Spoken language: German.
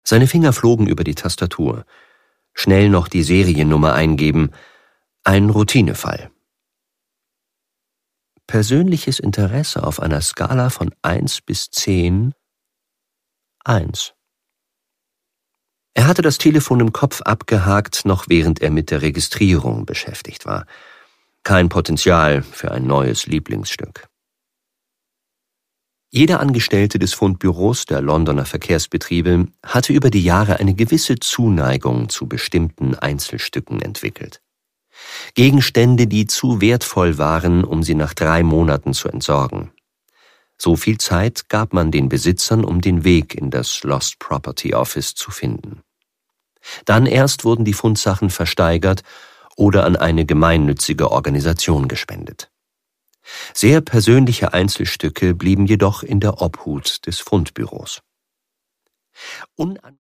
Seine Finger flogen über die Tastatur. Schnell noch die Seriennummer eingeben. Ein Routinefall. Persönliches Interesse auf einer Skala von 1 bis 10. 1. Er hatte das Telefon im Kopf abgehakt, noch während er mit der Registrierung beschäftigt war. Kein Potenzial für ein neues Lieblingsstück. Jeder Angestellte des Fundbüros der Londoner Verkehrsbetriebe hatte über die Jahre eine gewisse Zuneigung zu bestimmten Einzelstücken entwickelt. Gegenstände, die zu wertvoll waren, um sie nach 3 Monaten zu entsorgen. So viel Zeit gab man den Besitzern, um den Weg in das Lost Property Office zu finden. Dann erst wurden die Fundsachen versteigert oder an eine gemeinnützige Organisation gespendet. Sehr persönliche Einzelstücke blieben jedoch in der Obhut des Fundbüros.